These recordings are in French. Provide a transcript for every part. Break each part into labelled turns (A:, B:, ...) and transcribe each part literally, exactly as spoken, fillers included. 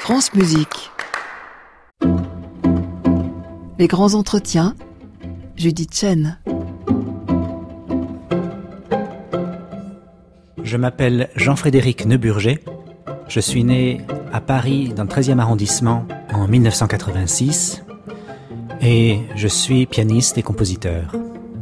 A: France Musique. Les grands entretiens, Judith Chen.
B: Je m'appelle Jean-Frédéric Neuburger. Je suis né à Paris, dans le treizième arrondissement, en mille neuf cent quatre-vingt-six. Et je suis pianiste et compositeur.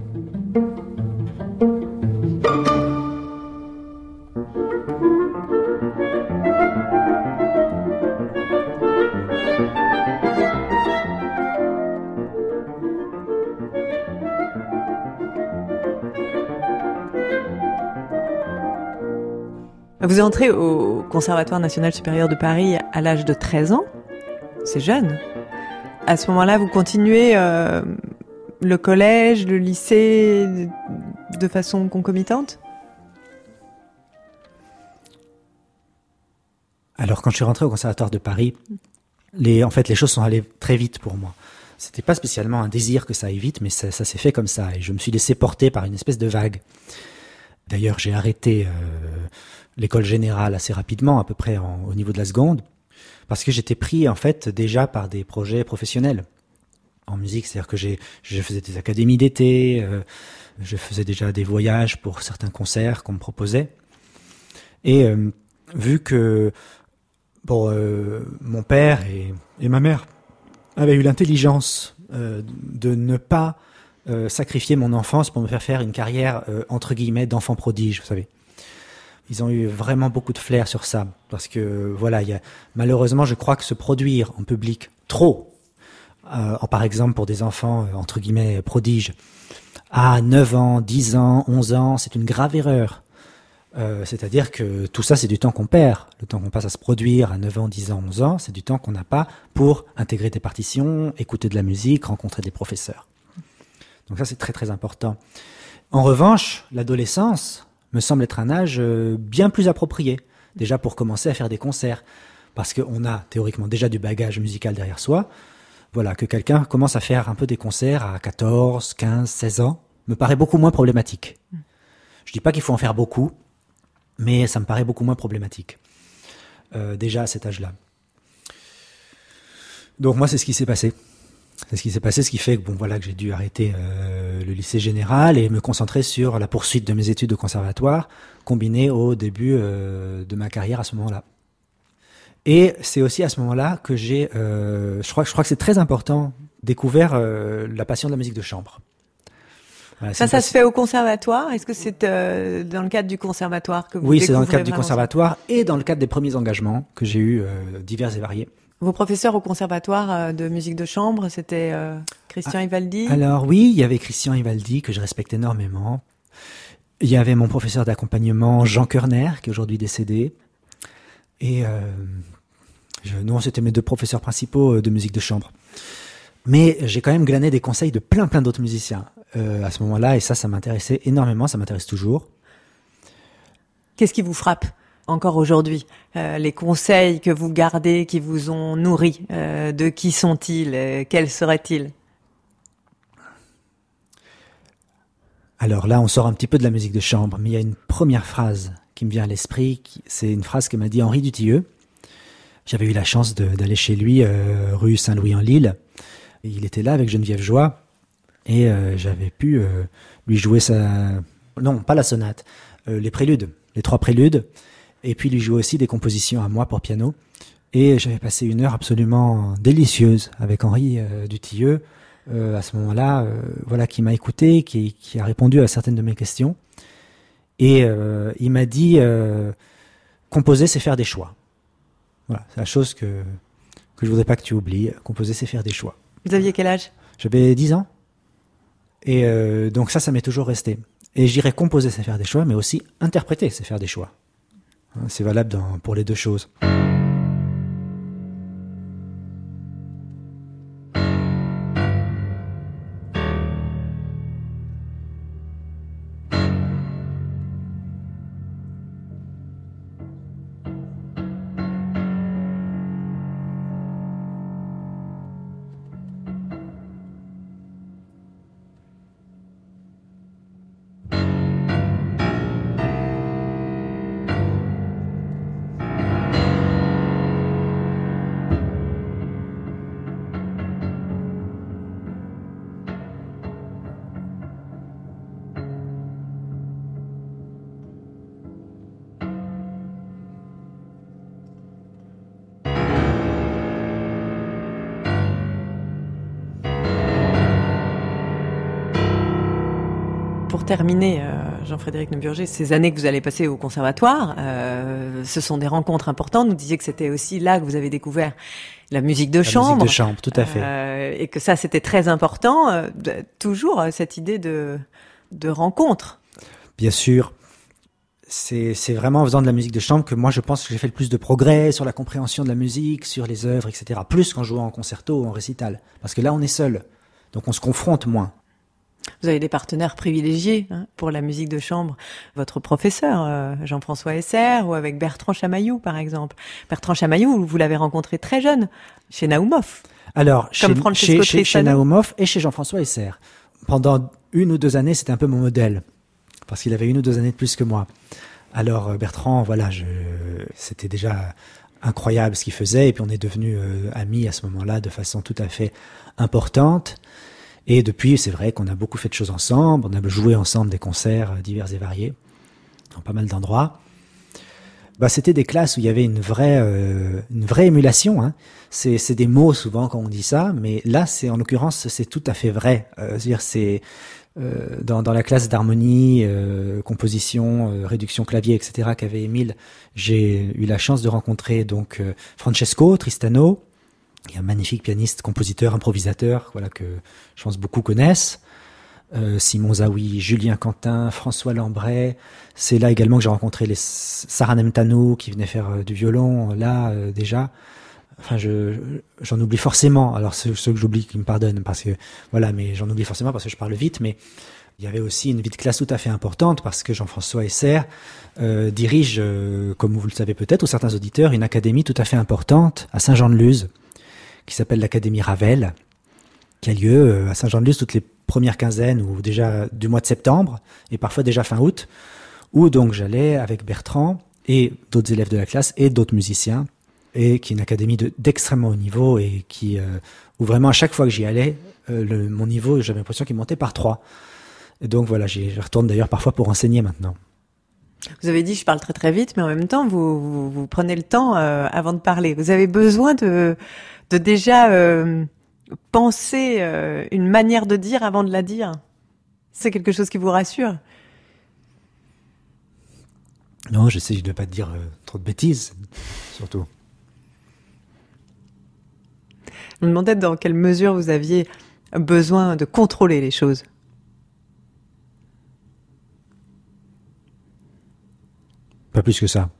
C: Vous entrez au Conservatoire national supérieur de Paris à l'âge de treize ans. C'est jeune. À ce moment-là, vous continuez euh, le collège, le lycée de façon concomitante ?
B: Alors, quand je suis rentré au Conservatoire de Paris, les, en fait, les choses sont allées très vite pour moi. C'était pas spécialement un désir que ça aille vite, mais ça, ça s'est fait comme ça. Et je me suis laissé porter par une espèce de vague. D'ailleurs, j'ai arrêté euh, l'école générale assez rapidement, à peu près en, au niveau de la seconde, parce que j'étais pris en fait déjà par des projets professionnels en musique. C'est-à-dire que j'ai, je faisais des académies d'été, euh, je faisais déjà des voyages pour certains concerts qu'on me proposait. Et euh, vu que bon, euh, mon père et, et ma mère avaient eu l'intelligence euh, de ne pas Euh, sacrifier mon enfance pour me faire faire une carrière euh, entre guillemets d'enfant prodige, vous savez. Ils ont eu vraiment beaucoup de flair sur ça, parce que voilà, il y a, malheureusement, je crois que se produire en public trop, euh, en, par exemple pour des enfants euh, entre guillemets prodiges, à neuf ans, dix ans, onze ans, c'est une grave erreur. Euh, c'est-à-dire que tout ça, c'est du temps qu'on perd. Le temps qu'on passe à se produire à neuf ans, dix ans, onze ans, c'est du temps qu'on n'a pas pour intégrer des partitions, écouter de la musique, rencontrer des professeurs. Donc ça, c'est très très important. En revanche, l'adolescence me semble être un âge bien plus approprié, déjà pour commencer à faire des concerts, parce qu'on a théoriquement déjà du bagage musical derrière soi. Voilà, que quelqu'un commence à faire un peu des concerts à quatorze, quinze, seize ans, me paraît beaucoup moins problématique. Je dis pas qu'il faut en faire beaucoup, mais ça me paraît beaucoup moins problématique, euh, déjà à cet âge-là. Donc moi, c'est ce qui s'est passé. C'est ce qui s'est passé, ce qui fait que bon voilà que j'ai dû arrêter euh, le lycée général et me concentrer sur la poursuite de mes études de conservatoire, combinées au début euh, de ma carrière à ce moment-là. Et c'est aussi à ce moment-là que j'ai, euh, je crois, je crois que c'est très important, découvert euh, la passion de la musique de chambre. Voilà,
C: ça, ça passion... se fait au conservatoire ? Est-ce que c'est euh, dans le cadre du conservatoire que vous
B: Oui, c'est dans le cadre du
C: vraiment
B: conservatoire
C: ça
B: et dans le cadre des premiers engagements que j'ai eus, euh, divers et variés.
C: Vos professeurs au conservatoire de musique de chambre, c'était euh, Christian
B: ah,
C: Ivaldi ?
B: Alors oui, il y avait Christian Ivaldi, que je respecte énormément. Il y avait mon professeur d'accompagnement, Jean Körner, qui est aujourd'hui décédé. Et euh, je, non, c'était mes deux professeurs principaux de musique de chambre. Mais j'ai quand même glané des conseils de plein plein d'autres musiciens euh, à ce moment-là, et ça, ça m'intéressait énormément, ça m'intéresse toujours.
C: Qu'est-ce qui vous frappe encore aujourd'hui, euh, les conseils que vous gardez, qui vous ont nourri, euh, de qui sont-ils, euh, quels seraient-ils ?
B: Alors là, on sort un petit peu de la musique de chambre, mais il y a une première phrase qui me vient à l'esprit, qui, c'est une phrase que m'a dit Henri Dutilleux. J'avais eu la chance de, d'aller chez lui, euh, rue Saint-Louis en Lille. Et il était là avec Geneviève Joie, et euh, j'avais pu euh, lui jouer sa... Non, pas la sonate, euh, les préludes, les trois préludes. Et puis lui jouer aussi des compositions à moi pour piano. Et j'avais passé une heure absolument délicieuse avec Henri euh, Dutilleux, euh, à ce moment-là, euh, voilà, qui m'a écouté, qui, qui a répondu à certaines de mes questions. Et euh, il m'a dit, euh, composer, c'est faire des choix. Voilà, c'est la chose que, que je voudrais pas que tu oublies. Composer, c'est faire des choix.
C: Vous aviez quel âge ?
B: J'avais dix ans. Et euh, donc ça, ça m'est toujours resté. Et je dirais composer, c'est faire des choix, mais aussi interpréter, c'est faire des choix. C'est valable dans, pour les deux choses.
C: pour terminer, euh, Jean-Frédéric Neuburger, ces années que vous allez passer au conservatoire, euh, ce sont des rencontres importantes. Vous disiez que c'était aussi là que vous avez découvert la musique de
B: la
C: chambre.
B: musique de chambre, tout à fait.
C: Euh, et que ça, c'était très important. Euh, de, toujours euh, cette idée de, de rencontre.
B: Bien sûr. C'est, c'est vraiment en faisant de la musique de chambre que moi je pense que j'ai fait le plus de progrès sur la compréhension de la musique, sur les œuvres, et cetera. Plus qu'en jouant en concerto ou en récital. Parce que là on est seul. Donc on se confronte moins.
C: Vous avez des partenaires privilégiés hein, pour la musique de chambre. Votre professeur, euh, Jean-François Esser, ou avec Bertrand Chamaillou, par exemple. Bertrand Chamaillou, vous l'avez rencontré très jeune, chez Naumov.
B: Alors,
C: Comme
B: chez, chez, chez, chez Naumov et chez Jean-François Esser. Pendant une ou deux années, c'était un peu mon modèle. Parce qu'il avait une ou deux années de plus que moi. Alors, Bertrand, voilà, je, c'était déjà incroyable ce qu'il faisait. Et puis, on est devenus euh, amis à ce moment-là de façon tout à fait importante. Et depuis, c'est vrai qu'on a beaucoup fait de choses ensemble. On a joué ensemble des concerts divers et variés, dans pas mal d'endroits. Bah, c'était des classes où il y avait une vraie, euh, une vraie émulation. Hein. C'est, c'est des mots souvent quand on dit ça, mais là, c'est en l'occurrence, c'est tout à fait vrai. Euh, c'est-à-dire, c'est euh, dans, dans la classe d'harmonie, euh, composition, euh, réduction clavier, et cetera qu'avait Émile, j'ai eu la chance de rencontrer donc euh, Francesco Tristano, qui est un magnifique pianiste, compositeur, improvisateur, voilà que je pense beaucoup connaissent. Euh, Simon Zawi, Julien Quentin, François Lambret. C'est là également que j'ai rencontré les Sarah Nemtanou qui venaient faire euh, du violon là euh, déjà. Enfin, je, j'en oublie forcément. Alors ceux, ceux que j'oublie, qui me pardonnent parce que voilà, mais j'en oublie forcément parce que je parle vite. Mais il y avait aussi une vie de classe tout à fait importante parce que Jean-François Esser euh, dirige, euh, comme vous le savez peut-être, ou certains auditeurs, une académie tout à fait importante à Saint-Jean-de-Luz, qui s'appelle l'Académie Ravel, qui a lieu à Saint-Jean-de-Luz toutes les premières quinzaines ou déjà du mois de septembre et parfois déjà fin août, où donc j'allais avec Bertrand et d'autres élèves de la classe et d'autres musiciens, et qui est une académie de, d'extrêmement haut niveau et qui, euh, où vraiment à chaque fois que j'y allais, euh, le, mon niveau, j'avais l'impression qu'il montait par trois. Et donc voilà, j'y, j'y retourne d'ailleurs parfois pour enseigner maintenant.
C: Vous avez dit je parle très très vite, mais en même temps vous vous, vous prenez le temps euh, avant de parler. Vous avez besoin de de déjà euh, penser euh, une manière de dire avant de la dire. C'est quelque chose qui vous rassure?
B: Non, j'essaie de ne pas dire euh, trop de bêtises, surtout.
C: Je me demandais dans quelle mesure vous aviez besoin de contrôler les choses.
B: Pas plus que ça.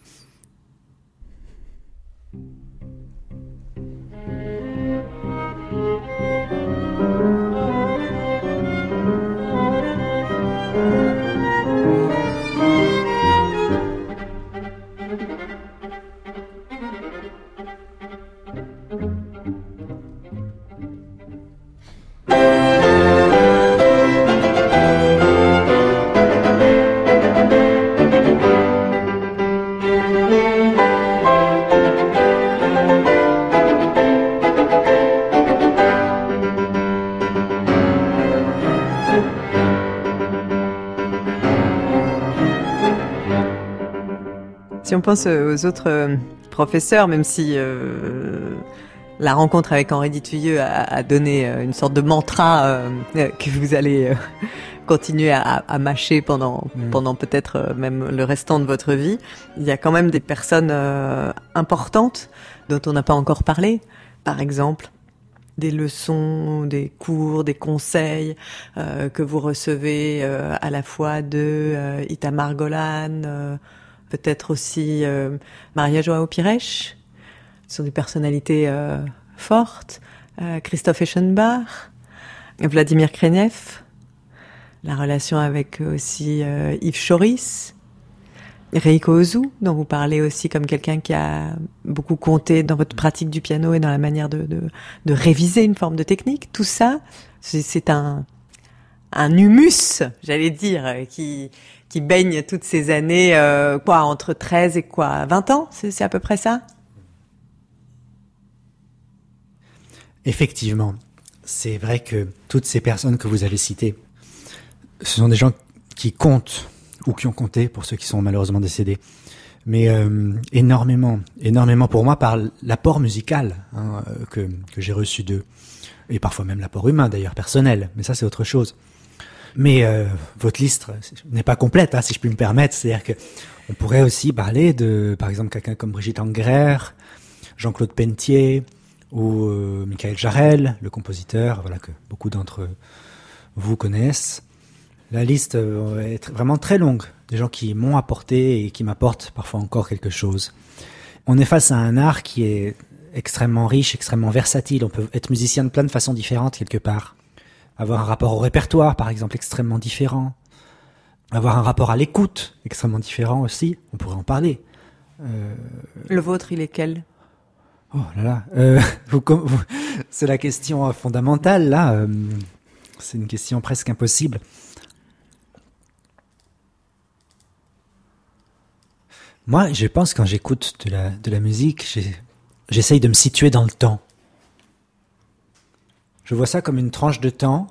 C: Si on pense aux autres professeurs, même si euh, la rencontre avec Henri Dutilleux a, a donné une sorte de mantra euh, que vous allez euh, continuer à, à mâcher pendant, mmh. pendant peut-être même le restant de votre vie, il y a quand même des personnes euh, importantes dont on n'a pas encore parlé. Par exemple, des leçons, des cours, des conseils euh, que vous recevez euh, à la fois de euh, Itamar Golan, euh, peut-être aussi euh, Maria Joao Pires, ce sont des personnalités euh, fortes, euh, Christoph Eschenbach, Vladimir Krenev, la relation avec aussi euh, Yves Choris, Reiko Ozu, dont vous parlez aussi comme quelqu'un qui a beaucoup compté dans votre pratique du piano et dans la manière de, de, de réviser une forme de technique. Tout ça, c'est, c'est un, un humus, j'allais dire, qui... qui baigne toutes ces années, euh, quoi, entre treize et quoi, vingt ans, c'est, c'est à peu près ça?
B: Effectivement, c'est vrai que toutes ces personnes que vous avez citées, ce sont des gens qui comptent, ou qui ont compté pour ceux qui sont malheureusement décédés, mais euh, énormément, énormément pour moi par l'apport musical hein, que, que j'ai reçu d'eux, et parfois même l'apport humain d'ailleurs, personnel, mais ça c'est autre chose. Mais euh, votre liste n'est pas complète, hein, si je puis me permettre. C'est-à-dire que on pourrait aussi parler de, par exemple, quelqu'un comme Brigitte Angerer, Jean-Claude Pentier ou euh, Michael Jarel, le compositeur, voilà, que beaucoup d'entre vous connaissent. La liste euh, est vraiment très longue, des gens qui m'ont apporté et qui m'apportent parfois encore quelque chose. On est face à un art qui est extrêmement riche, extrêmement versatile. On peut être musicien de plein de façons différentes quelque part. Avoir un rapport au répertoire, par exemple, extrêmement différent. Avoir un rapport à l'écoute, extrêmement différent aussi. On pourrait en parler. Euh...
C: Le vôtre, il est quel ?
B: Oh là là, euh, vous, vous, c'est la question fondamentale, là. Euh, c'est une question presque impossible. Moi, je pense, quand j'écoute de la, de la musique, j'ai, j'essaye de me situer dans le temps. Je vois ça comme une tranche de temps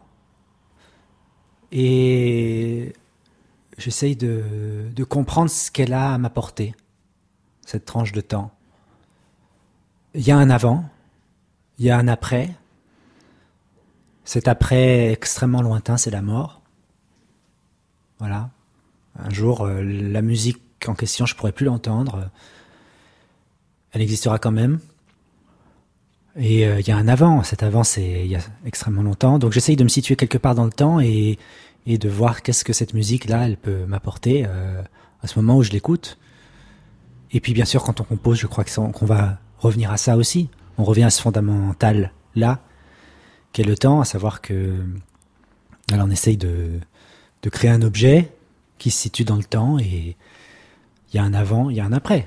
B: et j'essaye de, de comprendre ce qu'elle a à m'apporter, cette tranche de temps. Il y a un avant, il y a un après. Cet après extrêmement lointain, c'est la mort. Voilà. Un jour, euh, la musique en question, je pourrais plus l'entendre. Elle existera quand même. Et il euh, y a un avant. Cet avant, c'est il y a extrêmement longtemps. Donc j'essaye de me situer quelque part dans le temps et, et de voir qu'est-ce que cette musique-là, elle peut m'apporter euh, à ce moment où je l'écoute. Et puis bien sûr, quand on compose, je crois que ça, qu'on va revenir à ça aussi. On revient à ce fondamental-là, qu'est le temps, à savoir que alors on essaye de, de créer un objet qui se situe dans le temps et il y a un avant, il y a un après.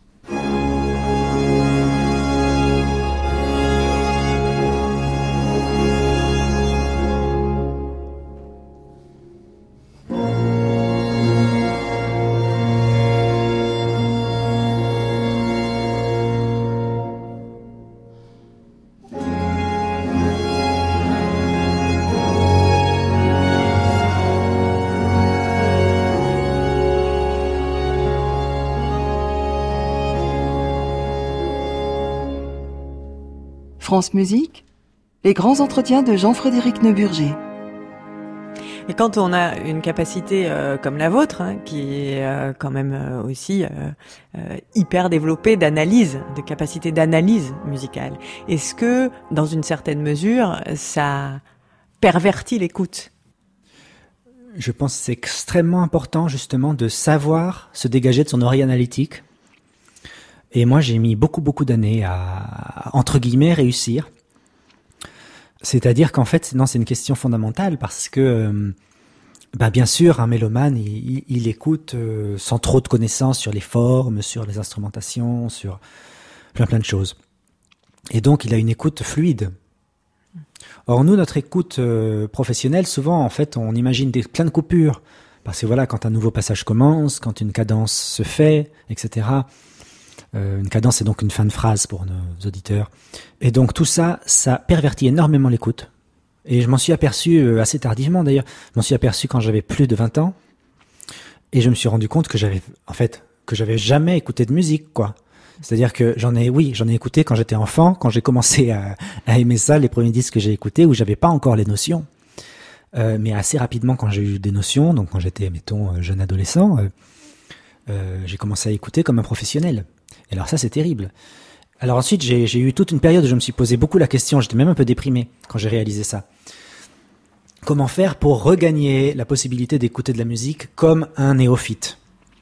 A: France Musique, les grands entretiens de Jean-Frédéric Neuburger.
C: Et quand on a une capacité euh, comme la vôtre, hein, qui est euh, quand même euh, aussi euh, euh, hyper développée d'analyse, de capacité d'analyse musicale, est-ce que, dans une certaine mesure, ça pervertit l'écoute ?
B: Je pense que c'est extrêmement important, justement, de savoir se dégager de son oreille analytique. Et moi, j'ai mis beaucoup, beaucoup d'années à, entre guillemets, réussir. C'est-à-dire qu'en fait, non, c'est une question fondamentale parce que, euh, bah, bien sûr, un mélomane, il, il, il écoute euh, sans trop de connaissances sur les formes, sur les instrumentations, sur plein, plein de choses. Et donc, il a une écoute fluide. Or, nous, notre écoute euh, professionnelle, souvent, en fait, on imagine des, plein de coupures. Parce que voilà, quand un nouveau passage commence, quand une cadence se fait, et cetera, Euh, une cadence, c'est donc une fin de phrase pour nos auditeurs. Et donc tout ça, ça pervertit énormément l'écoute. Et je m'en suis aperçu euh, assez tardivement d'ailleurs. Je m'en suis aperçu quand j'avais plus de vingt ans. Et je me suis rendu compte que j'avais, en fait, que j'avais jamais écouté de musique, quoi. C'est-à-dire que j'en ai, oui, j'en ai écouté quand j'étais enfant, quand j'ai commencé à, à aimer ça, les premiers disques que j'ai écoutés, où j'avais pas encore les notions. Euh, mais assez rapidement, quand j'ai eu des notions, donc quand j'étais, mettons, jeune adolescent, euh, euh, j'ai commencé à écouter comme un professionnel. Et alors ça, c'est terrible. Alors ensuite, j'ai, j'ai eu toute une période où je me suis posé beaucoup la question, j'étais même un peu déprimé quand j'ai réalisé ça. Comment faire pour regagner la possibilité d'écouter de la musique comme un néophyte ?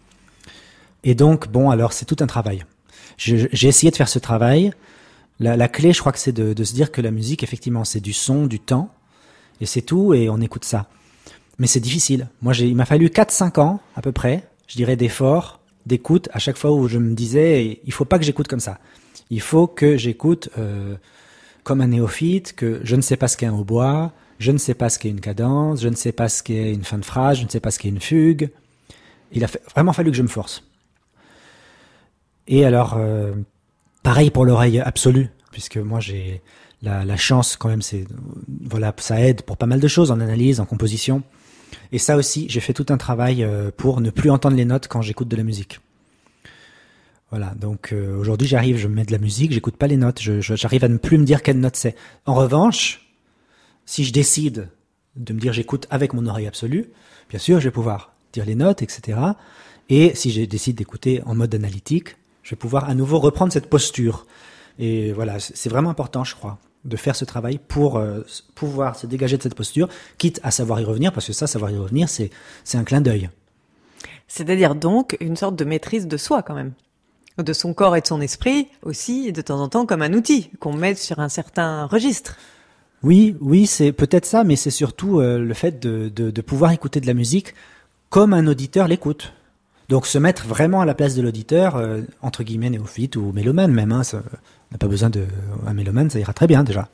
B: Et donc, bon, alors c'est tout un travail. Je, j'ai essayé de faire ce travail. La, la clé, je crois que c'est de, de se dire que la musique, effectivement, c'est du son, du temps, et c'est tout, et on écoute ça. Mais c'est difficile. Moi, j'ai, il m'a fallu quatre cinq ans, à peu près, je dirais, d'efforts, d'écoute, à chaque fois où je me disais, il faut pas que j'écoute comme ça. Il faut que j'écoute euh, comme un néophyte, que je ne sais pas ce qu'est un hautbois, je ne sais pas ce qu'est une cadence, je ne sais pas ce qu'est une fin de phrase, je ne sais pas ce qu'est une fugue. Il a fait, vraiment fallu que je me force. Et alors, euh, pareil pour l'oreille absolue, puisque moi j'ai la, la chance quand même, c'est voilà, ça aide pour pas mal de choses en analyse, en composition. Et ça aussi, j'ai fait tout un travail euh, pour ne plus entendre les notes quand j'écoute de la musique. Voilà, donc euh, aujourd'hui j'arrive, je mets de la musique, j'écoute pas les notes, je, je, j'arrive à ne plus me dire quelle note c'est. En revanche, si je décide de me dire j'écoute avec mon oreille absolue, bien sûr, je vais pouvoir dire les notes, et cetera. Et si je décide d'écouter en mode analytique, je vais pouvoir à nouveau reprendre cette posture. Et voilà, c'est vraiment important, je crois, de faire ce travail pour euh, pouvoir se dégager de cette posture, quitte à savoir y revenir, parce que ça, savoir y revenir, c'est, c'est un clin d'œil.
C: C'est-à-dire donc une sorte de maîtrise de soi quand même, de son corps et de son esprit aussi, et de temps en temps comme un outil qu'on met sur un certain registre.
B: Oui, oui, c'est peut-être ça, mais c'est surtout euh, le fait de, de, de pouvoir écouter de la musique comme un auditeur l'écoute. Donc se mettre vraiment à la place de l'auditeur, euh, entre guillemets néophyte ou mélomane même. Hein, ça, on n'a pas besoin de un mélomane, ça ira très bien déjà.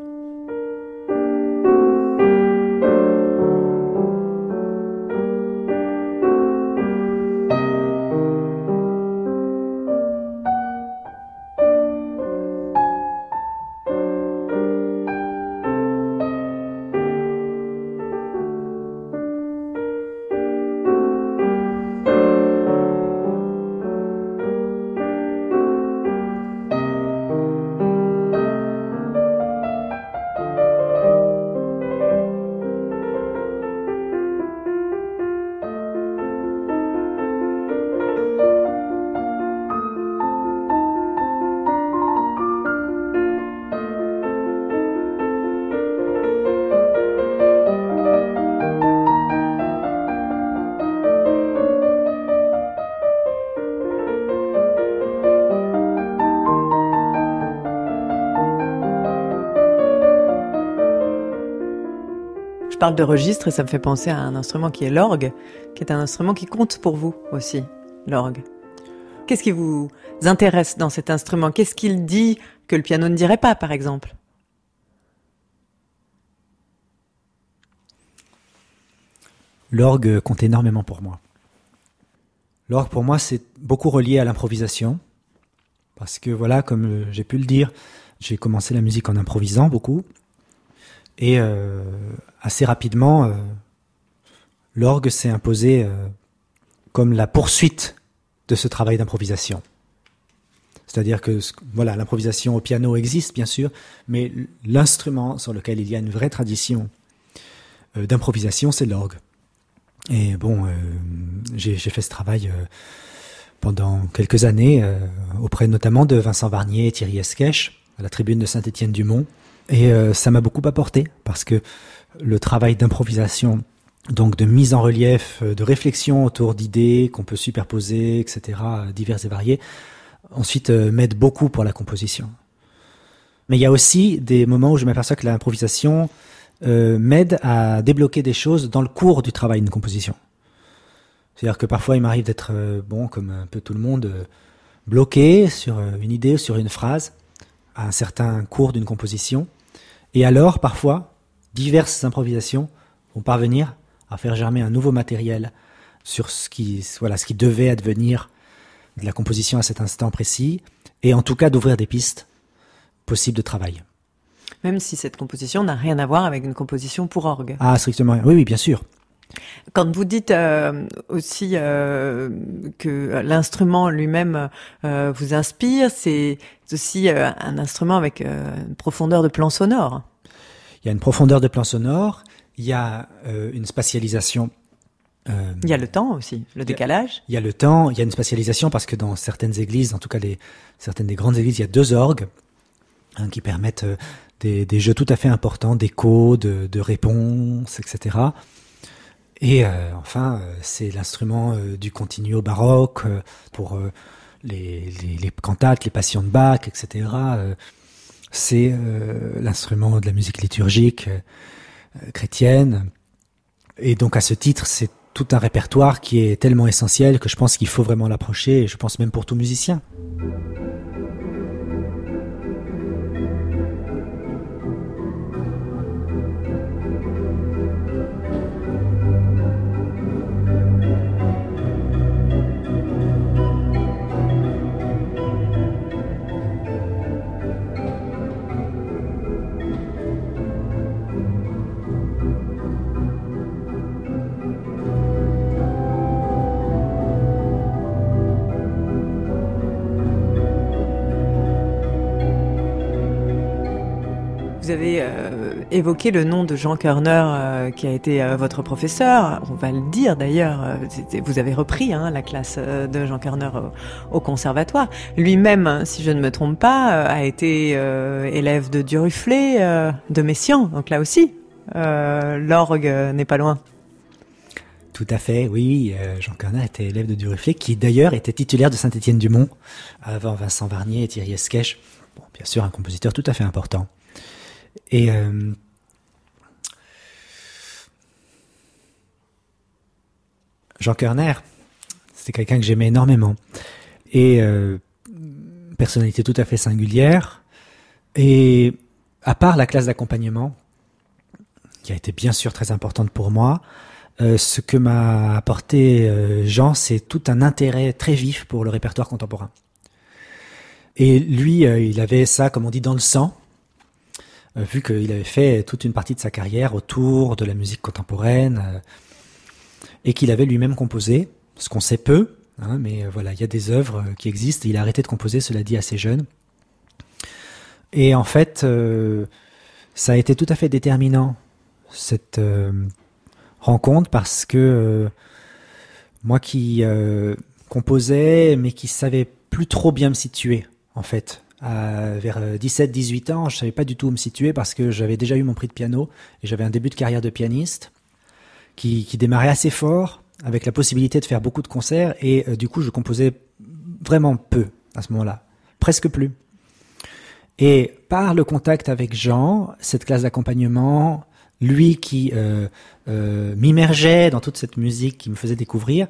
C: Je parle de registre et ça me fait penser à un instrument qui est l'orgue, qui est un instrument qui compte pour vous aussi, l'orgue. Qu'est-ce qui vous intéresse dans cet instrument ? Qu'est-ce qu'il dit que le piano ne dirait pas, par exemple ?
B: L'orgue compte énormément pour moi. L'orgue, pour moi, c'est beaucoup relié à l'improvisation. Parce que, voilà, comme j'ai pu le dire, j'ai commencé la musique en improvisant beaucoup. Et euh, assez rapidement, euh, l'orgue s'est imposé euh, comme la poursuite de ce travail d'improvisation. C'est-à-dire que voilà, l'improvisation au piano existe, bien sûr, mais l'instrument sur lequel il y a une vraie tradition euh, d'improvisation, c'est l'orgue. Et bon, euh, j'ai, j'ai fait ce travail euh, pendant quelques années, euh, auprès notamment de Vincent Varnier et Thierry Esquèche, à la tribune de Saint-Étienne-du-Mont. Et euh, ça m'a beaucoup apporté, parce que le travail d'improvisation, donc de mise en relief, de réflexion autour d'idées qu'on peut superposer, et cetera, diverses et variées, ensuite euh, m'aide beaucoup pour la composition. Mais il y a aussi des moments où je m'aperçois que l'improvisation euh, m'aide à débloquer des choses dans le cours du travail d'une composition. C'est-à-dire que parfois il m'arrive d'être, euh, bon, comme un peu tout le monde, euh, bloqué sur euh, une idée, sur une phrase, à un certain cours d'une composition. Et alors, parfois, diverses improvisations vont parvenir à faire germer un nouveau matériel sur ce qui, voilà, ce qui devait advenir de la composition à cet instant précis, et en tout cas d'ouvrir des pistes possibles de travail.
C: Même si cette composition n'a rien à voir avec une composition pour orgue.
B: Ah, strictement, oui, oui, bien sûr.
C: Quand vous dites euh, aussi euh, que l'instrument lui-même euh, vous inspire, c'est aussi euh, un instrument avec euh, une profondeur de plan sonore.
B: Il y a une profondeur de plan sonore, il y a euh, une spatialisation. Euh,
C: il y a le temps aussi, le décalage.
B: Il y a le temps, il y a une spatialisation parce que dans certaines églises, en tout cas les, certaines des grandes églises, il y a deux orgues hein, qui permettent euh, des, des jeux tout à fait importants, d'écho, de, de réponses, et cetera. Et euh, enfin, euh, c'est l'instrument euh, du continuo baroque euh, pour euh, les, les, les cantates, les passions de Bach, et cetera. Euh, c'est euh, l'instrument de la musique liturgique euh, chrétienne. Et donc à ce titre, c'est tout un répertoire qui est tellement essentiel que je pense qu'il faut vraiment l'approcher, et je pense même pour tout musicien.
C: Vous avez euh, évoqué le nom de Jean Koerner, euh, qui a été euh, votre professeur. On va le dire d'ailleurs, euh, vous avez repris hein, la classe euh, de Jean Koerner au, au conservatoire. Lui-même, si je ne me trompe pas, euh, a été euh, élève de Duruflé, euh, de Messiaen. Donc là aussi, euh, l'orgue n'est pas loin.
B: Tout à fait, oui. Euh, Jean Koerner était élève de Duruflé, qui d'ailleurs était titulaire de Saint-Étienne-du-Mont, avant Vincent Varnier et Thierry Esquèche. Bon, bien sûr, un compositeur tout à fait important. Et euh, Jean Koerner, c'était quelqu'un que j'aimais énormément. Et euh, personnalité tout à fait singulière. Et à part la classe d'accompagnement, qui a été bien sûr très importante pour moi, euh, ce que m'a apporté euh, Jean, c'est tout un intérêt très vif pour le répertoire contemporain. Et lui, euh, il avait ça, comme on dit, dans le sang. Euh, vu qu'il avait fait toute une partie de sa carrière autour de la musique contemporaine euh, et qu'il avait lui-même composé, ce qu'on sait peu, hein, mais euh, voilà, il y a des œuvres euh, qui existent. Il a arrêté de composer, cela dit, assez jeune. Et en fait, euh, ça a été tout à fait déterminant, cette euh, rencontre, parce que euh, moi qui euh, composais, mais qui savais plus trop bien me situer, en fait, À, vers dix-sept dix-huit ans, je savais pas du tout où me situer parce que j'avais déjà eu mon prix de piano et j'avais un début de carrière de pianiste qui, qui démarrait assez fort avec la possibilité de faire beaucoup de concerts et euh, du coup je composais vraiment peu à ce moment-là, presque plus. Et par le contact avec Jean, cette classe d'accompagnement, lui qui euh, euh, m'immergeait dans toute cette musique, qui me faisait découvrir,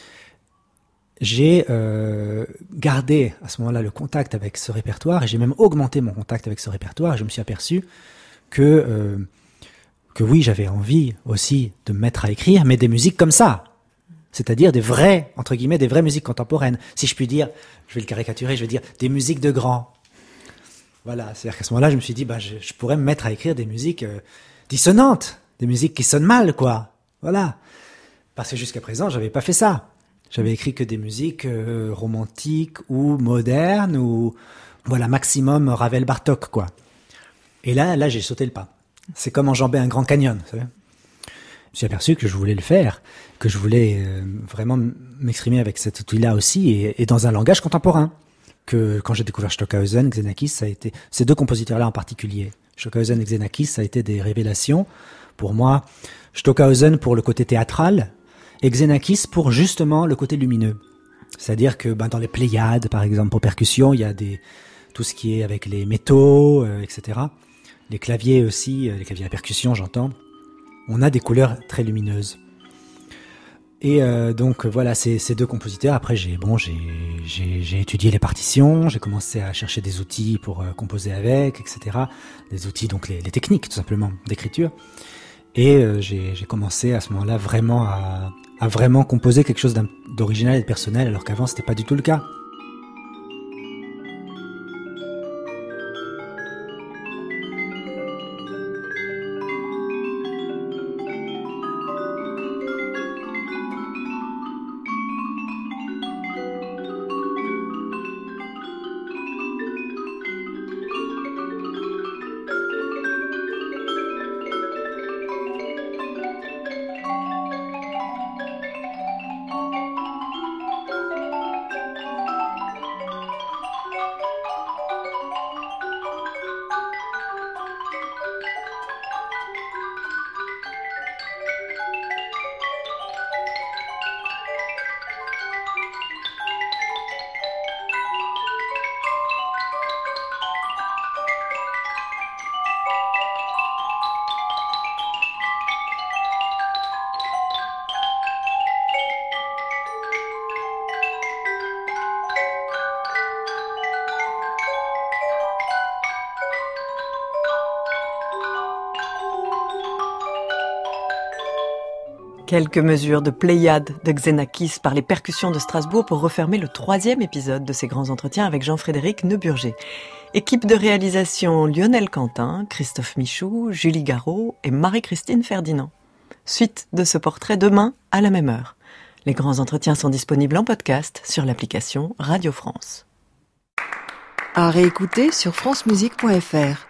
B: j'ai euh, gardé à ce moment-là le contact avec ce répertoire et j'ai même augmenté mon contact avec ce répertoire et je me suis aperçu que, euh, que oui, j'avais envie aussi de me mettre à écrire, mais des musiques comme ça, c'est-à-dire des vraies, entre guillemets, des vraies musiques contemporaines. Si je puis dire, je vais le caricaturer, je vais dire des musiques de grands. Voilà, c'est-à-dire qu'à ce moment-là, je me suis dit, bah, je, je pourrais me mettre à écrire des musiques euh, dissonantes, des musiques qui sonnent mal, quoi. Voilà. Parce que jusqu'à présent, j'avais pas fait ça. J'avais écrit que des musiques euh, romantiques ou modernes ou voilà maximum Ravel Bartók quoi. Et là, là j'ai sauté le pas. C'est comme enjamber un grand canyon. Vous savez. Je me suis aperçu que je voulais le faire, que je voulais euh, vraiment m'exprimer avec cet outil-là aussi et, et dans un langage contemporain. Que quand j'ai découvert Stockhausen, Xenakis, ça a été ces deux compositeurs-là en particulier. Stockhausen et Xenakis, ça a été des révélations pour moi. Stockhausen pour le côté théâtral. Et Xenakis pour justement le côté lumineux. C'est-à-dire que ben, dans les Pléiades, par exemple, pour percussion, il y a des, tout ce qui est avec les métaux, euh, et cetera. Les claviers aussi, euh, les claviers à percussion, j'entends. On a des couleurs très lumineuses. Et euh, donc voilà, ces, ces deux compositeurs. Après, j'ai bon, j'ai, j'ai, j'ai étudié les partitions, j'ai commencé à chercher des outils pour euh, composer avec, et cetera. Des outils, donc les, les techniques, tout simplement, d'écriture. Et euh, j'ai, j'ai commencé à ce moment-là vraiment à, à vraiment composer quelque chose d'original et de personnel, alors qu'avant c'était pas du tout le cas.
C: Quelques mesures de Pléiade de Xenakis par les percussions de Strasbourg pour refermer le troisième épisode de ces grands entretiens avec Jean-Frédéric Neuburger. Équipe de réalisation Lionel Quentin, Christophe Michou, Julie Garot et Marie-Christine Ferdinand. Suite de ce portrait demain à la même heure. Les grands entretiens sont disponibles en podcast sur l'application Radio France.
A: À réécouter sur francemusique point f r.